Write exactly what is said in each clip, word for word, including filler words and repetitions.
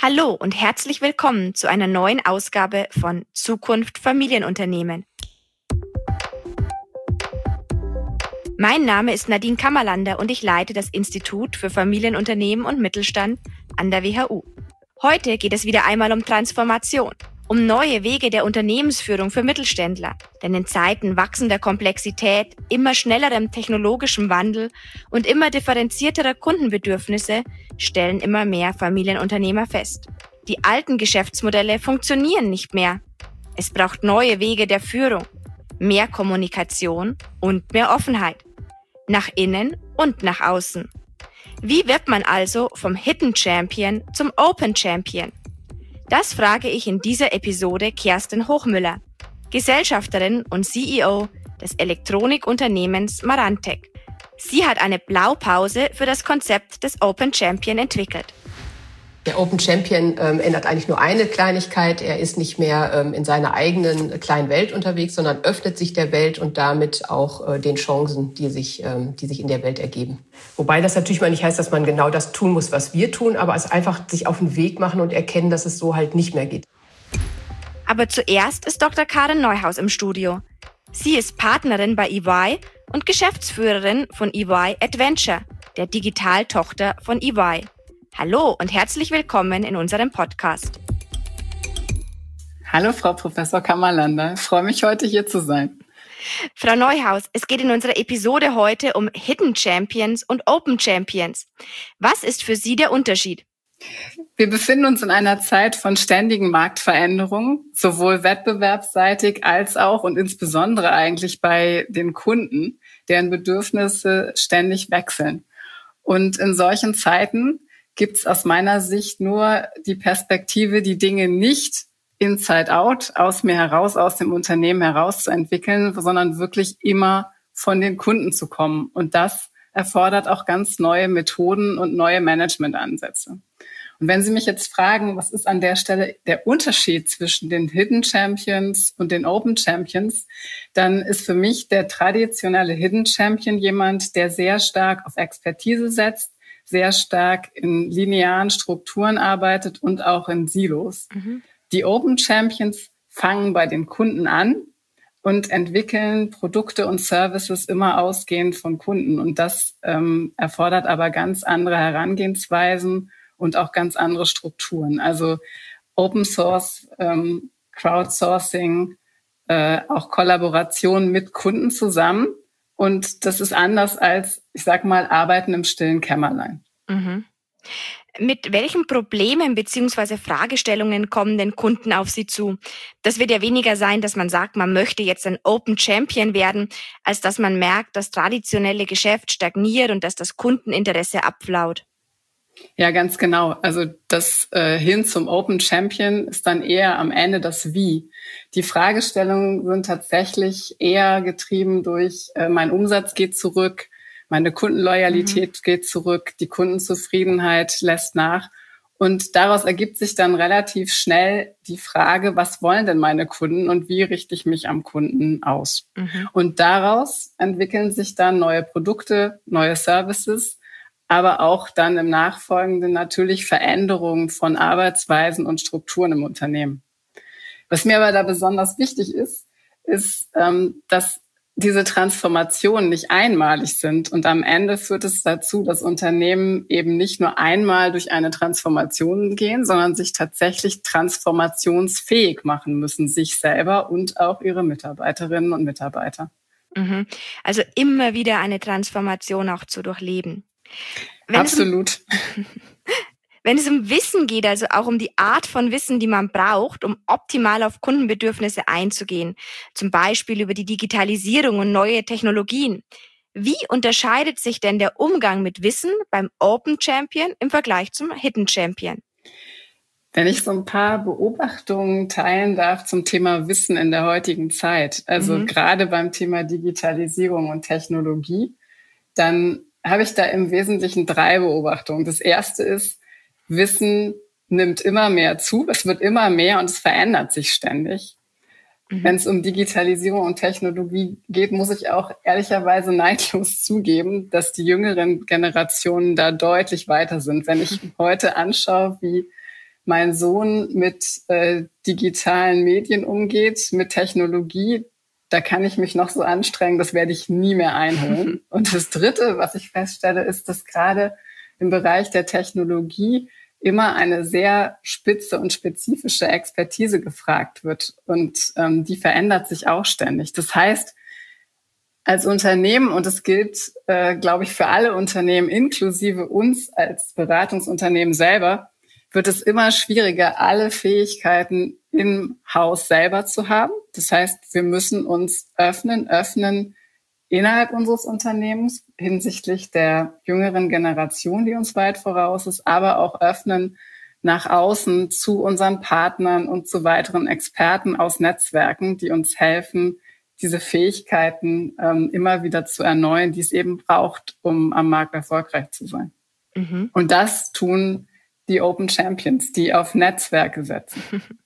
Hallo und herzlich willkommen zu einer neuen Ausgabe von Zukunft Familienunternehmen. Mein Name ist Nadine Kammerlander und ich leite das Institut für Familienunternehmen und Mittelstand an der W H U. Heute geht es wieder einmal um Transformation, um neue Wege der Unternehmensführung für Mittelständler. Denn in Zeiten wachsender Komplexität, immer schnellerem technologischem Wandel und immer differenzierterer Kundenbedürfnisse stellen immer mehr Familienunternehmer fest: Die alten Geschäftsmodelle funktionieren nicht mehr. Es braucht neue Wege der Führung, mehr Kommunikation und mehr Offenheit. Nach innen und nach außen. Wie wird man also vom Hidden Champion zum Open Champion? Das frage ich in dieser Episode Kerstin Hochmüller, Gesellschafterin und C E O des Elektronikunternehmens Marantec. Sie hat eine Blaupause für das Konzept des Open Champion entwickelt. Der Open Champion ähm, ändert eigentlich nur eine Kleinigkeit. Er ist nicht mehr ähm, in seiner eigenen kleinen Welt unterwegs, sondern öffnet sich der Welt und damit auch äh, den Chancen, die sich, ähm, die sich in der Welt ergeben. Wobei das natürlich mal nicht heißt, dass man genau das tun muss, was wir tun, aber es einfach sich auf den Weg machen und erkennen, dass es so halt nicht mehr geht. Aber zuerst ist Doktor Karin Neuhaus im Studio. Sie ist Partnerin bei E Y und Geschäftsführerin von E Y Adventure, der Digitaltochter von E Y. Hallo und herzlich willkommen in unserem Podcast. Hallo Frau Professor Kammerlander, ich freue mich, heute hier zu sein. Frau Neuhaus, es geht in unserer Episode heute um Hidden Champions und Open Champions. Was ist für Sie der Unterschied? Wir befinden uns in einer Zeit von ständigen Marktveränderungen, sowohl wettbewerbsseitig als auch und insbesondere eigentlich bei den Kunden, deren Bedürfnisse ständig wechseln. Und in solchen Zeiten gibt es aus meiner Sicht nur die Perspektive, die Dinge nicht inside out, aus mir heraus, aus dem Unternehmen heraus zu entwickeln, sondern wirklich immer von den Kunden zu kommen. Und das erfordert auch ganz neue Methoden und neue Managementansätze. Und wenn Sie mich jetzt fragen, was ist an der Stelle der Unterschied zwischen den Hidden Champions und den Open Champions, dann ist für mich der traditionelle Hidden Champion jemand, der sehr stark auf Expertise setzt, sehr stark in linearen Strukturen arbeitet und auch in Silos. Mhm. Die Open Champions fangen bei den Kunden an und entwickeln Produkte und Services immer ausgehend von Kunden. Und das ähm, erfordert aber ganz andere Herangehensweisen und auch ganz andere Strukturen. Also Open Source, ähm, Crowdsourcing, äh, auch Kollaboration mit Kunden zusammen. Und das ist anders als, ich sag mal, Arbeiten im stillen Kämmerlein. Mhm. Mit welchen Problemen bzw. Fragestellungen kommen denn Kunden auf Sie zu? Das wird ja weniger sein, dass man sagt, man möchte jetzt ein Open Champion werden, als dass man merkt, das traditionelle Geschäft stagniert und dass das Kundeninteresse abflaut. Ja, ganz genau. Also das äh, hin zum Open Champion ist dann eher am Ende das Wie. Die Fragestellungen sind tatsächlich eher getrieben durch, äh, mein Umsatz geht zurück, meine Kundenloyalität mhm. geht zurück, die Kundenzufriedenheit lässt nach. Und daraus ergibt sich dann relativ schnell die Frage, was wollen denn meine Kunden und wie richte ich mich am Kunden aus? Mhm. Und daraus entwickeln sich dann neue Produkte, neue Services, aber auch dann im Nachfolgenden natürlich Veränderungen von Arbeitsweisen und Strukturen im Unternehmen. Was mir aber da besonders wichtig ist, ist, ähm, dass diese Transformationen nicht einmalig sind und am Ende führt es dazu, dass Unternehmen eben nicht nur einmal durch eine Transformation gehen, sondern sich tatsächlich transformationsfähig machen müssen, sich selber und auch ihre Mitarbeiterinnen und Mitarbeiter. Mhm. Also immer wieder eine Transformation auch zu durchleben. Wenn Absolut. Es um, wenn es um Wissen geht, also auch um die Art von Wissen, die man braucht, um optimal auf Kundenbedürfnisse einzugehen, zum Beispiel über die Digitalisierung und neue Technologien. Wie unterscheidet sich denn der Umgang mit Wissen beim Open Champion im Vergleich zum Hidden Champion? Wenn ich so ein paar Beobachtungen teilen darf zum Thema Wissen in der heutigen Zeit, also mhm. gerade beim Thema Digitalisierung und Technologie, dann habe ich da im Wesentlichen drei Beobachtungen. Das erste ist, Wissen nimmt immer mehr zu, es wird immer mehr und es verändert sich ständig. Mhm. Wenn es um Digitalisierung und Technologie geht, muss ich auch ehrlicherweise neidlos zugeben, dass die jüngeren Generationen da deutlich weiter sind. Wenn ich heute anschaue, wie mein Sohn mit äh, digitalen Medien umgeht, mit Technologie, da kann ich mich noch so anstrengen, das werde ich nie mehr einholen. Und das Dritte, was ich feststelle, ist, dass gerade im Bereich der Technologie immer eine sehr spitze und spezifische Expertise gefragt wird. Und ähm, die verändert sich auch ständig. Das heißt, als Unternehmen, und das gilt, äh, glaube ich, für alle Unternehmen, inklusive uns als Beratungsunternehmen selber, wird es immer schwieriger, alle Fähigkeiten im Haus selber zu haben. Das heißt, wir müssen uns öffnen, öffnen innerhalb unseres Unternehmens hinsichtlich der jüngeren Generation, die uns weit voraus ist, aber auch öffnen nach außen zu unseren Partnern und zu weiteren Experten aus Netzwerken, die uns helfen, diese Fähigkeiten ähm, immer wieder zu erneuern, die es eben braucht, um am Markt erfolgreich zu sein. Mhm. Und das tun die Open Champions, die auf Netzwerke setzen.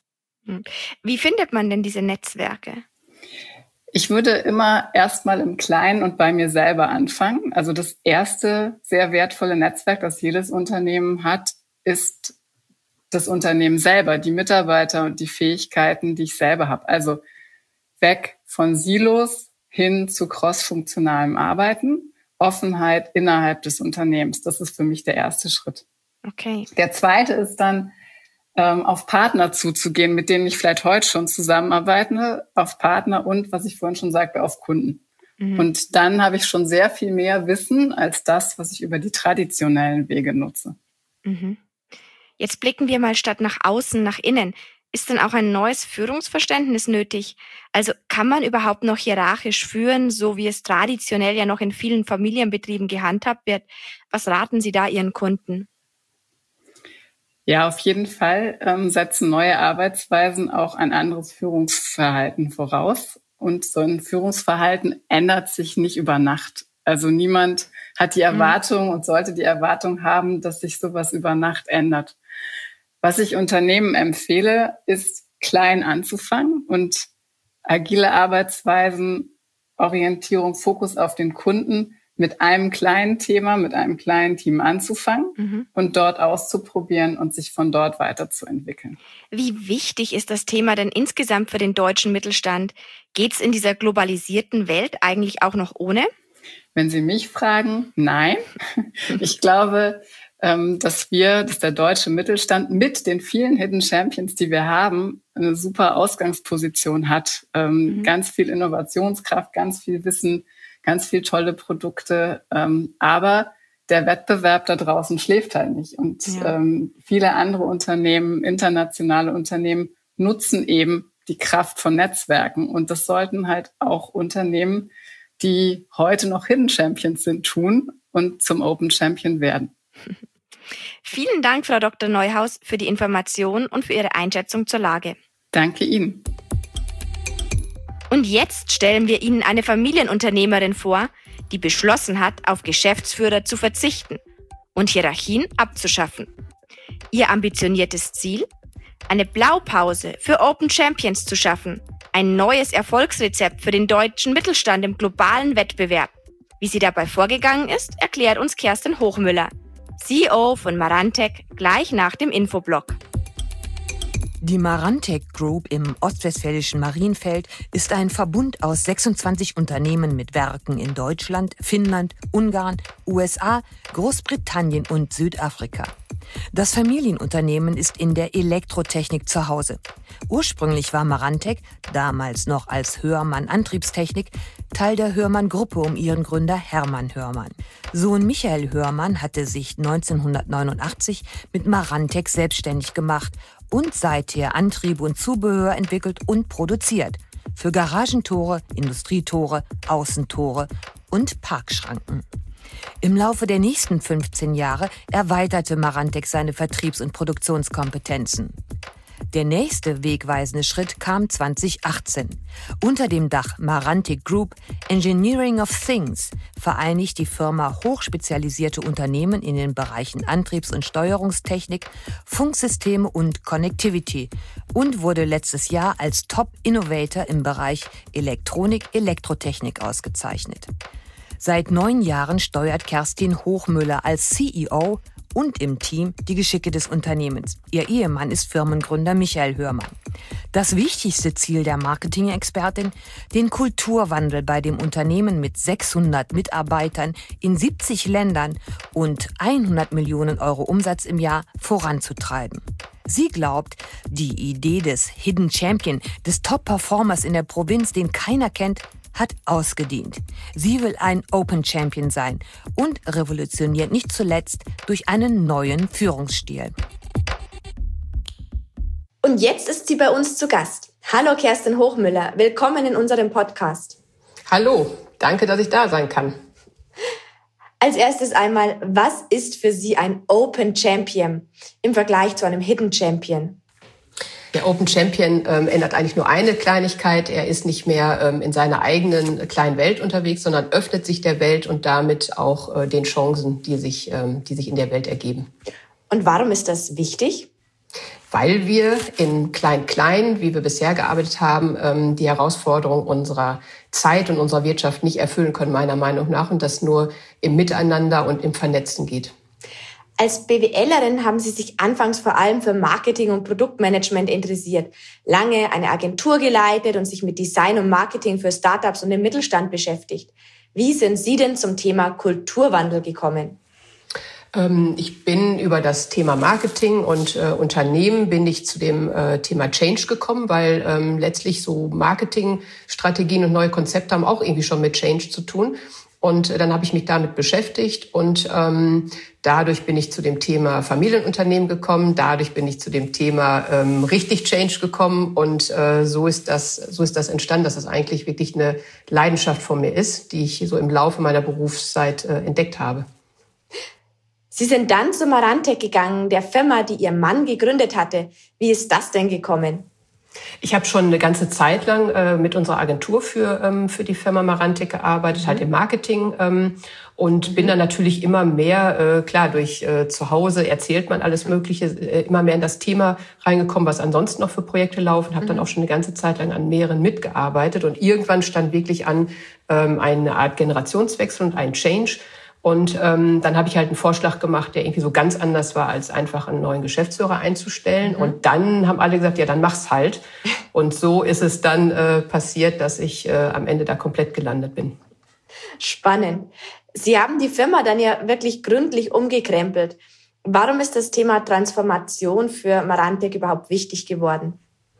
Wie findet man denn diese Netzwerke? Ich würde immer erstmal im Kleinen und bei mir selber anfangen. Also das erste sehr wertvolle Netzwerk, das jedes Unternehmen hat, ist das Unternehmen selber, die Mitarbeiter und die Fähigkeiten, die ich selber habe. Also weg von Silos hin zu crossfunktionalem Arbeiten, Offenheit innerhalb des Unternehmens. Das ist für mich der erste Schritt. Okay. Der zweite ist dann, ähm, auf Partner zuzugehen, mit denen ich vielleicht heute schon zusammenarbeite, auf Partner und, was ich vorhin schon sagte, auf Kunden. Mhm. Und dann habe ich schon sehr viel mehr Wissen als das, was ich über die traditionellen Wege nutze. Mhm. Jetzt blicken wir mal statt nach außen, nach innen. Ist denn auch ein neues Führungsverständnis nötig? Also kann man überhaupt noch hierarchisch führen, so wie es traditionell ja noch in vielen Familienbetrieben gehandhabt wird? Was raten Sie da Ihren Kunden? Ja, auf jeden Fall ähm, setzen neue Arbeitsweisen auch ein anderes Führungsverhalten voraus. Und so ein Führungsverhalten ändert sich nicht über Nacht. Also niemand hat die Erwartung mhm. und sollte die Erwartung haben, dass sich sowas über Nacht ändert. Was ich Unternehmen empfehle, ist klein anzufangen und agile Arbeitsweisen, Orientierung, Fokus auf den Kunden mit einem kleinen Thema, mit einem kleinen Team anzufangen mhm. und dort auszuprobieren und sich von dort weiterzuentwickeln. Wie wichtig ist das Thema denn insgesamt für den deutschen Mittelstand? Geht's in dieser globalisierten Welt eigentlich auch noch ohne? Wenn Sie mich fragen, nein. Ich glaube, dass wir, dass der deutsche Mittelstand mit den vielen Hidden Champions, die wir haben, eine super Ausgangsposition hat. Mhm. Ganz viel Innovationskraft, ganz viel Wissen, ganz viel tolle Produkte. Aber der Wettbewerb da draußen schläft halt nicht. Und ja. viele andere Unternehmen, internationale Unternehmen, nutzen eben die Kraft von Netzwerken. Und das sollten halt auch Unternehmen, die heute noch Hidden Champions sind, tun und zum Open Champion werden. Vielen Dank, Frau Doktor Neuhaus, für die Information und für Ihre Einschätzung zur Lage. Danke Ihnen. Und jetzt stellen wir Ihnen eine Familienunternehmerin vor, die beschlossen hat, auf Geschäftsführer zu verzichten und Hierarchien abzuschaffen. Ihr ambitioniertes Ziel? Eine Blaupause für Open Champions zu schaffen. Ein neues Erfolgsrezept für den deutschen Mittelstand im globalen Wettbewerb. Wie sie dabei vorgegangen ist, erklärt uns Kerstin Hochmüller, C E O von Marantec, gleich nach dem Infoblock. Die Marantec Group im ostwestfälischen Marienfeld ist ein Verbund aus sechsundzwanzig Unternehmen mit Werken in Deutschland, Finnland, Ungarn, U S A, Großbritannien und Südafrika. Das Familienunternehmen ist in der Elektrotechnik zu Hause. Ursprünglich war Marantec, damals noch als Hörmann Antriebstechnik, Teil der Hörmann-Gruppe um ihren Gründer Hermann Hörmann. Sohn Michael Hörmann hatte sich neunzehnhundertneunundachtzig mit Marantec selbstständig gemacht und seither Antriebe und Zubehör entwickelt und produziert. Für Garagentore, Industrietore, Außentore und Parkschranken. Im Laufe der nächsten fünfzehn Jahre erweiterte Marantec seine Vertriebs- und Produktionskompetenzen. Der nächste wegweisende Schritt kam zweitausendachtzehn. Unter dem Dach Marantec Group Engineering of Things vereinigt die Firma hochspezialisierte Unternehmen in den Bereichen Antriebs- und Steuerungstechnik, Funksysteme und Connectivity und wurde letztes Jahr als Top Innovator im Bereich Elektronik-Elektrotechnik ausgezeichnet. Seit neun Jahren steuert Kerstin Hochmüller als C E O und im Team die Geschicke des Unternehmens. Ihr Ehemann ist Firmengründer Michael Hörmann. Das wichtigste Ziel der Marketing-Expertin, den Kulturwandel bei dem Unternehmen mit sechshundert Mitarbeitern in siebzig Ländern und hundert Millionen Euro Umsatz im Jahr voranzutreiben. Sie glaubt, die Idee des Hidden Champion, des Top-Performers in der Provinz, den keiner kennt, hat ausgedient. Sie will ein Open Champion sein und revolutioniert nicht zuletzt durch einen neuen Führungsstil. Und jetzt ist sie bei uns zu Gast. Hallo Kerstin Hochmüller, willkommen in unserem Podcast. Hallo, danke, dass ich da sein kann. Als erstes einmal, was ist für Sie ein Open Champion im Vergleich zu einem Hidden Champion? Der Open Champion ähm, ändert eigentlich nur eine Kleinigkeit. Er ist nicht mehr ähm, in seiner eigenen kleinen Welt unterwegs, sondern öffnet sich der Welt und damit auch äh, den Chancen, die sich, ähm, die sich in der Welt ergeben. Und warum ist das wichtig? Weil wir in Klein-Klein, wie wir bisher gearbeitet haben, ähm, die Herausforderung unserer Zeit und unserer Wirtschaft nicht erfüllen können, meiner Meinung nach, und das nur im Miteinander und im Vernetzen geht. Als BWLerin haben Sie sich anfangs vor allem für Marketing und Produktmanagement interessiert, lange eine Agentur geleitet und sich mit Design und Marketing für Startups und den Mittelstand beschäftigt. Wie sind Sie denn zum Thema Kulturwandel gekommen? Ähm, ich bin über das Thema Marketing und äh, Unternehmen bin ich zu dem äh, Thema Change gekommen, weil ähm, letztlich so Marketingstrategien und neue Konzepte haben auch irgendwie schon mit Change zu tun. Und dann habe ich mich damit beschäftigt und ähm, dadurch bin ich zu dem Thema Familienunternehmen gekommen. Dadurch bin ich zu dem Thema ähm, richtig Change gekommen und äh, so ist das, so ist das entstanden, dass das eigentlich wirklich eine Leidenschaft von mir ist, die ich so im Laufe meiner Berufszeit äh, entdeckt habe. Sie sind dann zu Marantec gegangen, der Firma, die Ihr Mann gegründet hatte. Wie ist das denn gekommen? Ich habe schon eine ganze Zeit lang äh, mit unserer Agentur für ähm, für die Firma Marantec gearbeitet, mhm. halt im Marketing ähm, und mhm. bin dann natürlich immer mehr, äh, klar, durch äh, zu Hause erzählt man alles Mögliche, äh, immer mehr in das Thema reingekommen, was ansonsten noch für Projekte laufen. Habe mhm. dann auch schon eine ganze Zeit lang an mehreren mitgearbeitet und irgendwann stand wirklich an ähm, eine Art Generationswechsel und ein Change. Und ähm, dann habe ich halt einen Vorschlag gemacht, der irgendwie so ganz anders war, als einfach einen neuen Geschäftsführer einzustellen. Mhm. Und dann haben alle gesagt, ja, dann mach's halt. Und so ist es dann äh, passiert, dass ich äh, am Ende da komplett gelandet bin. Spannend. Sie haben die Firma dann ja wirklich gründlich umgekrempelt. Warum ist das Thema Transformation für Marantec überhaupt wichtig geworden?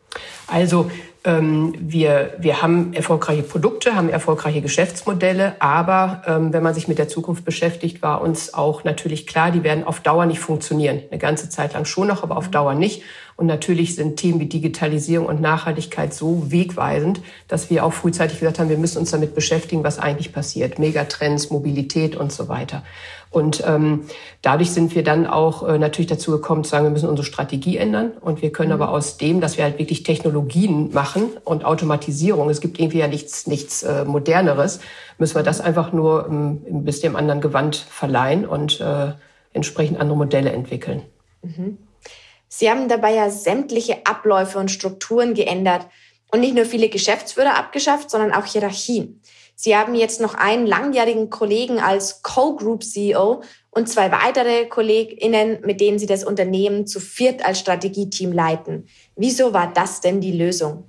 Also ähm, wir, wir haben erfolgreiche Produkte, haben erfolgreiche Geschäftsmodelle, aber ähm, wenn man sich mit der Zukunft beschäftigt, war uns auch natürlich klar, die werden auf Dauer nicht funktionieren. Eine ganze Zeit lang schon noch, aber auf Dauer nicht. Und natürlich sind Themen wie Digitalisierung und Nachhaltigkeit so wegweisend, dass wir auch frühzeitig gesagt haben, wir müssen uns damit beschäftigen, was eigentlich passiert. Megatrends, Mobilität und so weiter. Und ähm, dadurch sind wir dann auch äh, natürlich dazu gekommen zu sagen, wir müssen unsere Strategie ändern. Und wir können mhm. aber aus dem, dass wir halt wirklich Technologien machen und Automatisierung, es gibt irgendwie ja nichts, nichts äh, Moderneres, müssen wir das einfach nur ähm, ein bisschen im anderen Gewand verleihen und äh, entsprechend andere Modelle entwickeln. Mhm. Sie haben dabei ja sämtliche Abläufe und Strukturen geändert und nicht nur viele Geschäftsführer abgeschafft, sondern auch Hierarchien. Sie haben jetzt noch einen langjährigen Kollegen als Co-Group-C E O und zwei weitere KollegInnen, mit denen Sie das Unternehmen zu viert als Strategieteam leiten. Wieso war das denn die Lösung?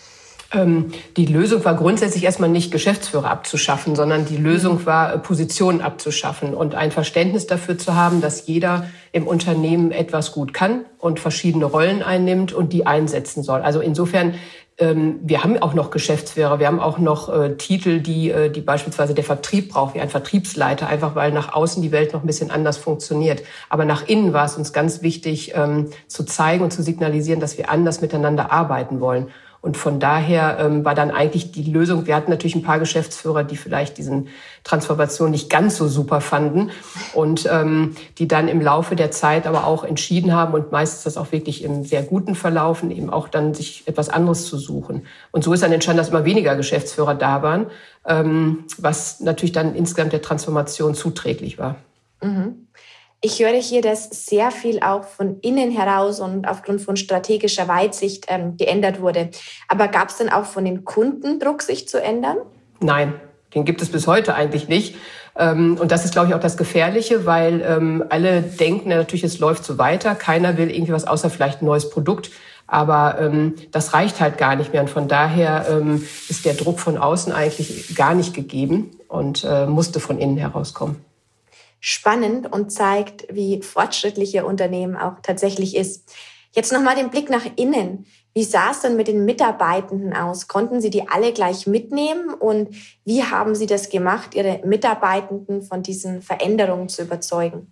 Ähm, die Lösung war grundsätzlich erstmal nicht Geschäftsführer abzuschaffen, sondern die Lösung war, Positionen abzuschaffen und ein Verständnis dafür zu haben, dass jeder im Unternehmen etwas gut kann und verschiedene Rollen einnimmt und die einsetzen soll. Also insofern, ähm, wir haben auch noch Geschäftsführer, wir haben auch noch äh, Titel, die, äh, die beispielsweise der Vertrieb braucht, wie ein Vertriebsleiter, einfach weil nach außen die Welt noch ein bisschen anders funktioniert. Aber nach innen war es uns ganz wichtig, ähm, zu zeigen und zu signalisieren, dass wir anders miteinander arbeiten wollen. Und von daher ähm, war dann eigentlich die Lösung, wir hatten natürlich ein paar Geschäftsführer, die vielleicht diesen Transformation nicht ganz so super fanden und ähm, die dann im Laufe der Zeit aber auch entschieden haben und meistens das auch wirklich im sehr guten Verlaufen, eben auch dann sich etwas anderes zu suchen. Und so ist dann entstanden, dass immer weniger Geschäftsführer da waren, ähm, was natürlich dann insgesamt der Transformation zuträglich war. Mhm. Ich höre hier, dass sehr viel auch von innen heraus und aufgrund von strategischer Weitsicht ähm, geändert wurde. Aber gab es denn auch von den Kunden Druck, sich zu ändern? Nein, Den gibt es bis heute eigentlich nicht. Und das ist, glaube ich, auch das Gefährliche, weil alle denken natürlich, es läuft so weiter. Keiner will irgendwie was außer vielleicht ein neues Produkt. Aber ähm, das reicht halt gar nicht mehr. Und von daher ähm, ist der Druck von außen eigentlich gar nicht gegeben und äh, musste von innen herauskommen. Spannend und zeigt, wie fortschrittlich Ihr Unternehmen auch tatsächlich ist. Jetzt nochmal den Blick nach innen. Wie sah es denn mit den Mitarbeitenden aus? Konnten Sie die alle gleich mitnehmen? Und wie haben Sie das gemacht, Ihre Mitarbeitenden von diesen Veränderungen zu überzeugen?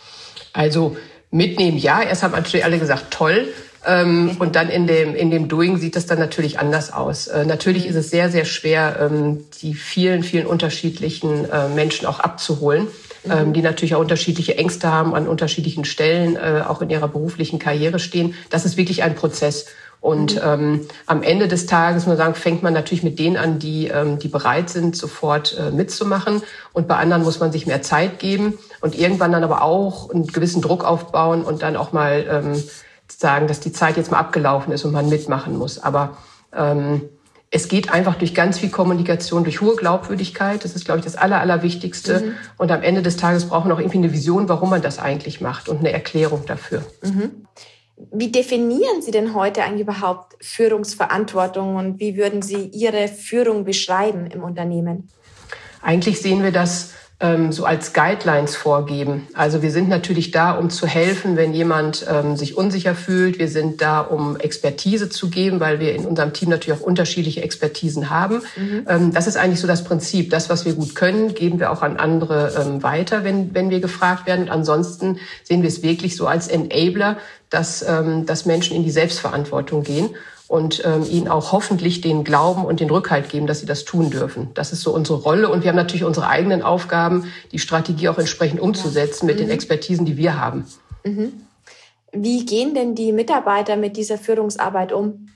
Also mitnehmen, ja. Erst haben natürlich alle gesagt, toll. Ähm, und dann in dem, in dem Doing sieht das dann natürlich anders aus. Äh, natürlich ist es sehr, sehr schwer, ähm, die vielen, vielen unterschiedlichen äh, Menschen auch abzuholen, mhm. ähm, die natürlich auch unterschiedliche Ängste haben, an unterschiedlichen Stellen, äh, auch in ihrer beruflichen Karriere stehen. Das ist wirklich ein Prozess. Und mhm. ähm, am Ende des Tages, muss man sagen, fängt man natürlich mit denen an, die, ähm, die bereit sind, sofort äh, mitzumachen. Und bei anderen muss man sich mehr Zeit geben und irgendwann dann aber auch einen gewissen Druck aufbauen und dann auch mal ähm, sagen, dass die Zeit jetzt mal abgelaufen ist und man mitmachen muss. Aber ähm, es geht einfach durch ganz viel Kommunikation, durch hohe Glaubwürdigkeit. Das ist, glaube ich, das Aller, Allerwichtigste. Mhm. Und am Ende des Tages braucht man auch irgendwie eine Vision, warum man das eigentlich macht und eine Erklärung dafür. Mhm. Wie definieren Sie denn heute eigentlich überhaupt Führungsverantwortung und wie würden Sie Ihre Führung beschreiben im Unternehmen? Eigentlich sehen wir das ähm, so als Guidelines vorgeben. Also wir sind natürlich da, um zu helfen, wenn jemand ähm, sich unsicher fühlt. Wir sind da, um Expertise zu geben, weil wir in unserem Team natürlich auch unterschiedliche Expertisen haben. Mhm. Ähm, das ist eigentlich so das Prinzip. Das, was wir gut können, geben wir auch an andere ähm, weiter, wenn, wenn wir gefragt werden. Und ansonsten sehen wir es wirklich so als Enabler, dass, ähm, dass Menschen in die Selbstverantwortung gehen und ähm, ihnen auch hoffentlich den Glauben und den Rückhalt geben, dass sie das tun dürfen. Das ist so unsere Rolle. Und wir haben natürlich unsere eigenen Aufgaben, die Strategie auch entsprechend umzusetzen mit mhm. den Expertisen, die wir haben. Mhm. Wie gehen denn die Mitarbeiter mit dieser Führungsarbeit um?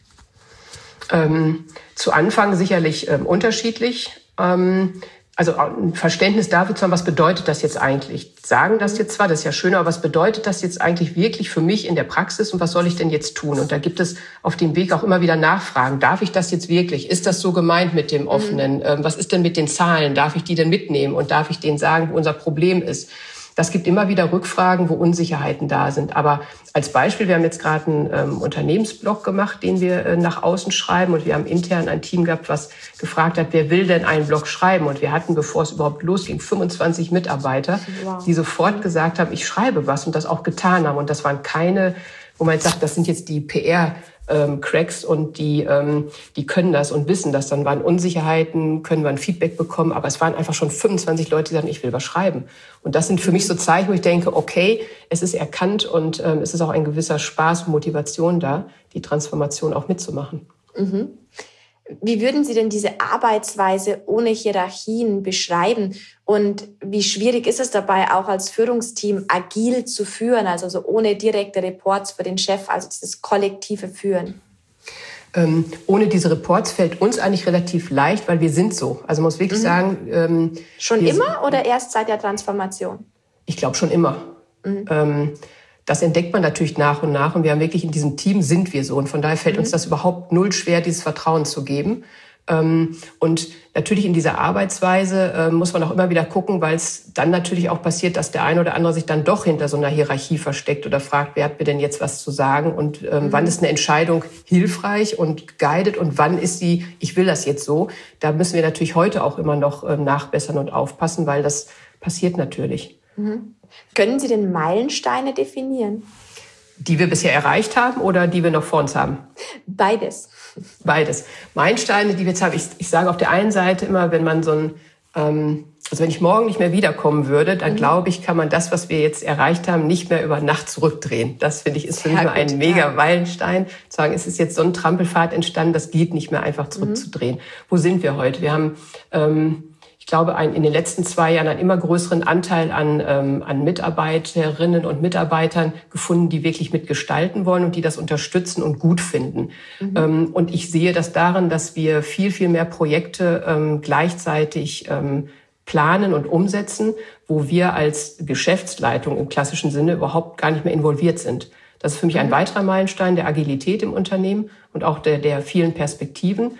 Ähm, zu Anfang sicherlich ähm, unterschiedlich. Ähm, Also ein Verständnis dafür zu haben, was bedeutet das jetzt eigentlich? Sagen das jetzt zwar, das ist ja schön, aber was bedeutet das jetzt eigentlich wirklich für mich in der Praxis und was soll ich denn jetzt tun? Und da gibt es auf dem Weg auch immer wieder Nachfragen. Darf ich das jetzt wirklich? Ist das so gemeint mit dem Offenen? Mhm. Was ist denn mit den Zahlen? Darf ich die denn mitnehmen? Und darf ich denen sagen, wo unser Problem ist? Das gibt immer wieder Rückfragen, wo Unsicherheiten da sind. Aber als Beispiel, wir haben jetzt gerade einen ähm, Unternehmensblog gemacht, den wir äh, nach außen schreiben. Und wir haben intern ein Team gehabt, was gefragt hat, wer will denn einen Blog schreiben? Und wir hatten, bevor es überhaupt losging, fünfundzwanzig Mitarbeiter, wow. die sofort gesagt haben, ich schreibe was und das auch getan haben. Und das waren keine, wo man jetzt sagt, das sind jetzt die P R Ähm, Cracks und die, ähm, die können das und wissen das. Dann waren Unsicherheiten, können wir ein Feedback bekommen, aber es waren einfach schon fünfundzwanzig Leute, die sagen, ich will was schreiben. Und das sind für mich so Zeichen, wo ich denke, okay, es ist erkannt und ähm, es ist auch ein gewisser Spaß und Motivation da, die Transformation auch mitzumachen. Mhm. Wie würden Sie denn diese Arbeitsweise ohne Hierarchien beschreiben? Und wie schwierig ist es dabei, auch als Führungsteam agil zu führen, also so ohne direkte Reports für den Chef, also dieses kollektive Führen? Ähm, ohne diese Reports fällt uns eigentlich relativ leicht, weil wir sind so. Also man muss wirklich mhm. sagen... Ähm, schon immer oder erst seit der Transformation? Ich glaube schon immer. Mhm. Ähm, Das entdeckt man natürlich nach und nach. Und wir haben wirklich in diesem Team sind wir so. Und von daher fällt mhm. uns das überhaupt null schwer, dieses Vertrauen zu geben. Und natürlich in dieser Arbeitsweise muss man auch immer wieder gucken, weil es dann natürlich auch passiert, dass der eine oder andere sich dann doch hinter so einer Hierarchie versteckt oder fragt, wer hat mir denn jetzt was zu sagen? Und mhm. wann ist eine Entscheidung hilfreich und guided und wann ist sie, ich will das jetzt so? Da müssen wir natürlich heute auch immer noch nachbessern und aufpassen, weil das passiert natürlich. Mhm. Können Sie denn Meilensteine definieren? Die wir bisher erreicht haben oder die wir noch vor uns haben? Beides. Beides. Meilensteine, die wir jetzt haben. Ich, ich sage auf der einen Seite immer, wenn man so ein, ähm, also wenn ich morgen nicht mehr wiederkommen würde, dann mhm. glaube ich, kann man das, was wir jetzt erreicht haben, nicht mehr über Nacht zurückdrehen. Das finde ich ist für mich mal ein mega Meilenstein. Zu sagen, es ist jetzt so ein Trampelpfad entstanden, das geht nicht mehr einfach zurückzudrehen. Mhm. Wo sind wir heute? Wir haben ähm, Ich glaube, ein, in den letzten zwei Jahren einen immer größeren Anteil an, ähm, an Mitarbeiterinnen und Mitarbeitern gefunden, die wirklich mitgestalten wollen und die das unterstützen und gut finden. Mhm. Ähm, und ich sehe das darin, dass wir viel, viel mehr Projekte ähm, gleichzeitig ähm, planen und umsetzen, wo wir als Geschäftsleitung im klassischen Sinne überhaupt gar nicht mehr involviert sind. Das ist für mich ein weiterer Meilenstein der Agilität im Unternehmen und auch der, der vielen Perspektiven.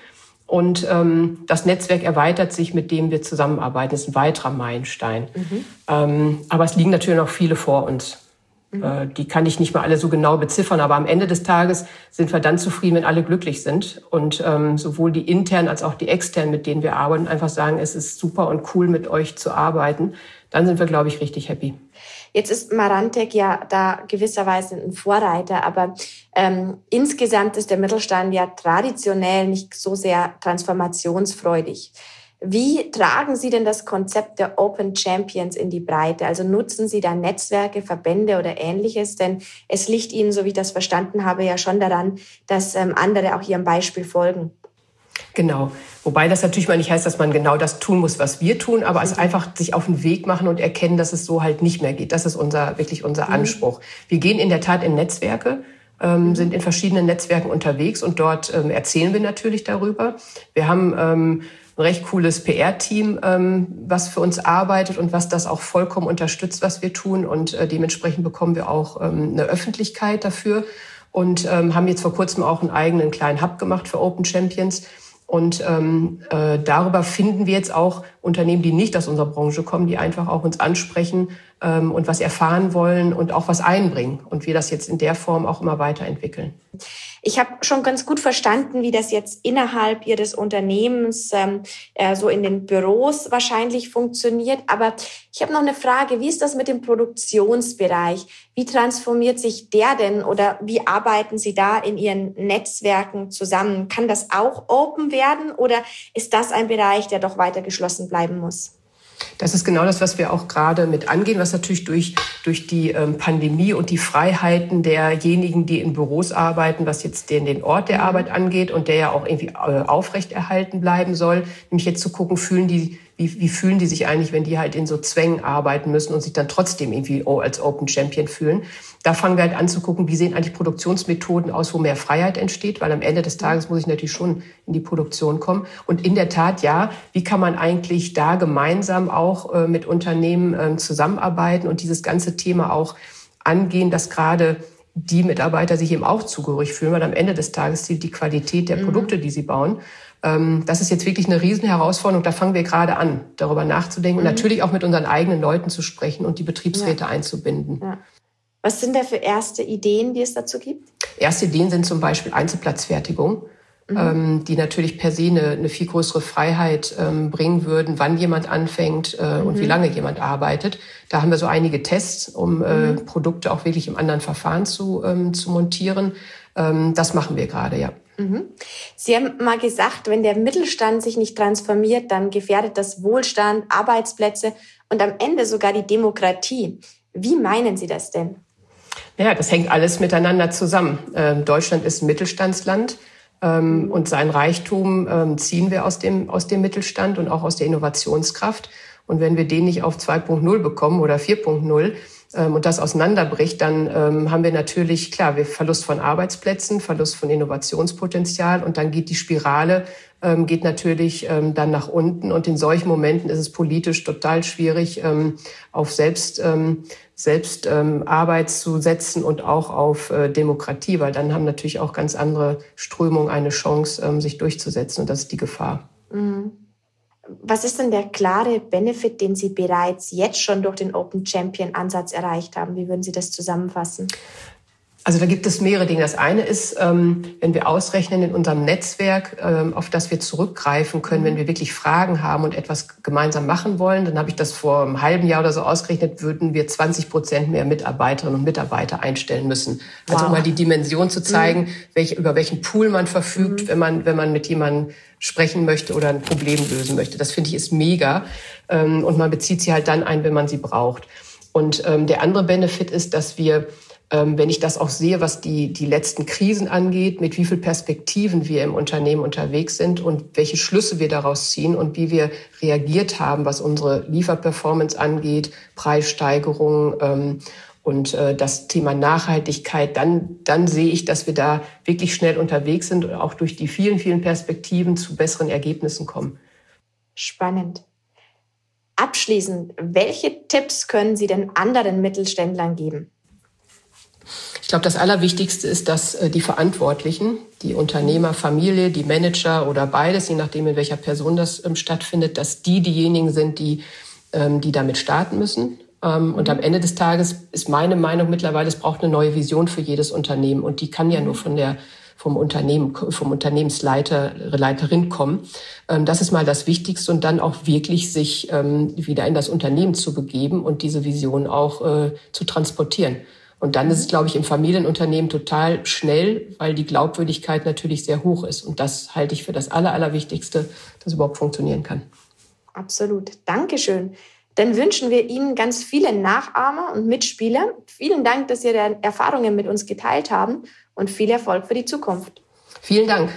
Und ähm, das Netzwerk erweitert sich, mit dem wir zusammenarbeiten. Das ist ein weiterer Meilenstein. Mhm. Ähm, aber es liegen natürlich noch viele vor uns. Mhm. Äh, die kann ich nicht mal alle so genau beziffern. Aber am Ende des Tages sind wir dann zufrieden, wenn alle glücklich sind. Und ähm, sowohl die internen als auch die externen, mit denen wir arbeiten, einfach sagen, es ist super und cool, mit euch zu arbeiten. Dann sind wir, glaube ich, richtig happy. Jetzt ist Marantec ja da gewisserweise ein Vorreiter, aber ähm, insgesamt ist der Mittelstand ja traditionell nicht so sehr transformationsfreudig. Wie tragen Sie denn das Konzept der Open Champions in die Breite? Also nutzen Sie da Netzwerke, Verbände oder Ähnliches? Denn es liegt Ihnen, so wie ich das verstanden habe, ja schon daran, dass ähm, andere auch Ihrem Beispiel folgen. Genau. Wobei das natürlich mal nicht heißt, dass man genau das tun muss, was wir tun, aber es einfach sich auf den Weg machen und erkennen, dass es so halt nicht mehr geht. Das ist unser, wirklich unser mhm. Anspruch. Wir gehen in der Tat in Netzwerke, ähm, sind in verschiedenen Netzwerken unterwegs und dort ähm, erzählen wir natürlich darüber. Wir haben ähm, ein recht cooles P R-Team, ähm, was für uns arbeitet und was das auch vollkommen unterstützt, was wir tun. Und äh, dementsprechend bekommen wir auch ähm, eine Öffentlichkeit dafür und ähm, haben jetzt vor kurzem auch einen eigenen kleinen Hub gemacht für Open Champions. Und ähm, äh, darüber finden wir jetzt auch Unternehmen, die nicht aus unserer Branche kommen, die einfach auch uns ansprechen ähm, und was erfahren wollen und auch was einbringen. Und wir das jetzt in der Form auch immer weiterentwickeln. Ich habe schon ganz gut verstanden, wie das jetzt innerhalb Ihres Unternehmens ähm, äh, so in den Büros wahrscheinlich funktioniert. Aber ich habe noch eine Frage, wie ist das mit dem Produktionsbereich? Wie transformiert sich der denn oder wie arbeiten Sie da in Ihren Netzwerken zusammen? Kann das auch open werden oder ist das ein Bereich, der doch weiter geschlossen bleiben muss? Das ist genau das, was wir auch gerade mit angehen, was natürlich durch, durch die ähm, Pandemie und die Freiheiten derjenigen, die in Büros arbeiten, was jetzt den, den Ort der Arbeit angeht und der ja auch irgendwie äh, aufrechterhalten bleiben soll, nämlich jetzt zu gucken, fühlen die, wie, wie fühlen die sich eigentlich, wenn die halt in so Zwängen arbeiten müssen und sich dann trotzdem irgendwie oh, als Open Champion fühlen. Da fangen wir halt an zu gucken, wie sehen eigentlich Produktionsmethoden aus, wo mehr Freiheit entsteht, weil am Ende des Tages muss ich natürlich schon in die Produktion kommen. Und in der Tat, ja, wie kann man eigentlich da gemeinsam auch äh, mit Unternehmen äh, zusammenarbeiten und dieses ganze Thema auch angehen, dass gerade die Mitarbeiter sich eben auch zugehörig fühlen, weil am Ende des Tages zählt die Qualität der Produkte, die sie bauen. Ähm, das ist jetzt wirklich eine Riesenherausforderung. Da fangen wir gerade an, darüber nachzudenken mhm. und natürlich auch mit unseren eigenen Leuten zu sprechen und die Betriebsräte ja. einzubinden. Ja. Was sind da für erste Ideen, die es dazu gibt? Erste Ideen sind zum Beispiel Einzelplatzfertigung, mhm. ähm, die natürlich per se eine, eine viel größere Freiheit ähm, bringen würden, wann jemand anfängt äh, mhm. und wie lange jemand arbeitet. Da haben wir so einige Tests, um mhm. äh, Produkte auch wirklich im anderen Verfahren zu, ähm, zu montieren. Ähm, das machen wir gerade, ja. Mhm. Sie haben mal gesagt, wenn der Mittelstand sich nicht transformiert, dann gefährdet das Wohlstand, Arbeitsplätze und am Ende sogar die Demokratie. Wie meinen Sie das denn? Ja, das hängt alles miteinander zusammen. Ähm, Deutschland ist ein Mittelstandsland ähm, und sein Reichtum ähm, ziehen wir aus dem, aus dem Mittelstand und auch aus der Innovationskraft. Und wenn wir den nicht auf zwei Punkt null bekommen oder vier Punkt null ähm, und das auseinanderbricht, dann ähm, haben wir natürlich, klar, wir Verlust von Arbeitsplätzen, Verlust von Innovationspotenzial und dann geht die Spirale, ähm, geht natürlich ähm, dann nach unten. Und in solchen Momenten ist es politisch total schwierig, ähm, auf selbst ähm, selbst ähm, Arbeit zu setzen und auch auf äh, Demokratie, weil dann haben natürlich auch ganz andere Strömungen eine Chance, ähm, sich durchzusetzen und das ist die Gefahr. Mhm. Was ist denn der klare Benefit, den Sie bereits jetzt schon durch den Open Champion Ansatz erreicht haben? Wie würden Sie das zusammenfassen? Also da gibt es mehrere Dinge. Das eine ist, ähm, wenn wir ausrechnen in unserem Netzwerk, ähm, auf das wir zurückgreifen können, wenn wir wirklich Fragen haben und etwas gemeinsam machen wollen, dann habe ich das vor einem halben Jahr oder so ausgerechnet, würden wir zwanzig Prozent mehr Mitarbeiterinnen und Mitarbeiter einstellen müssen. Also wow. um mal die Dimension zu zeigen, mhm. welche, über welchen Pool man verfügt, mhm. wenn man, wenn man mit jemandem sprechen möchte oder ein Problem lösen möchte. Das finde ich ist mega. Ähm, und man bezieht sie halt dann ein, wenn man sie braucht. Und ähm, der andere Benefit ist, dass wir wenn ich das auch sehe, was die, die letzten Krisen angeht, mit wie viel Perspektiven wir im Unternehmen unterwegs sind und welche Schlüsse wir daraus ziehen und wie wir reagiert haben, was unsere Lieferperformance angeht, Preissteigerungen ähm, und äh, das Thema Nachhaltigkeit, dann, dann sehe ich, dass wir da wirklich schnell unterwegs sind und auch durch die vielen, vielen Perspektiven zu besseren Ergebnissen kommen. Spannend. Abschließend, welche Tipps können Sie denn anderen Mittelständlern geben? Ich glaube, das Allerwichtigste ist, dass die Verantwortlichen, die Unternehmer, Familie, die Manager oder beides, je nachdem, in welcher Person das ähm, stattfindet, dass die diejenigen sind, die, ähm, die damit starten müssen. Ähm, und am Ende des Tages ist meine Meinung mittlerweile, es braucht eine neue Vision für jedes Unternehmen. Und die kann ja nur von der, vom Unternehmen, vom Unternehmensleiter, Leiterin kommen. Ähm, das ist mal das Wichtigste. Und dann auch wirklich sich ähm, wieder in das Unternehmen zu begeben und diese Vision auch äh, zu transportieren. Und dann ist es, glaube ich, im Familienunternehmen total schnell, weil die Glaubwürdigkeit natürlich sehr hoch ist. Und das halte ich für das Aller, Allerwichtigste, dass überhaupt funktionieren kann. Absolut. Dankeschön. Dann wünschen wir Ihnen ganz viele Nachahmer und Mitspieler. Vielen Dank, dass Sie Ihre Erfahrungen mit uns geteilt haben und viel Erfolg für die Zukunft. Vielen Dank.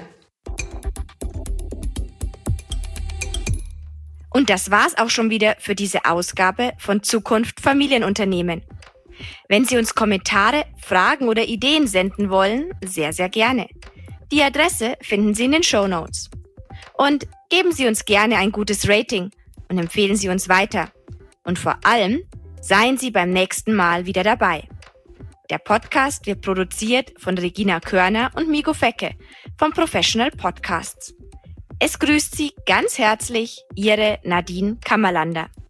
Und das war's auch schon wieder für diese Ausgabe von Zukunft Familienunternehmen. Wenn Sie uns Kommentare, Fragen oder Ideen senden wollen, sehr, sehr gerne. Die Adresse finden Sie in den Shownotes. Und geben Sie uns gerne ein gutes Rating und empfehlen Sie uns weiter. Und vor allem, seien Sie beim nächsten Mal wieder dabei. Der Podcast wird produziert von Regina Körner und Migo Fecke vom Professional Podcasts. Es grüßt Sie ganz herzlich Ihre Nadine Kammerlander.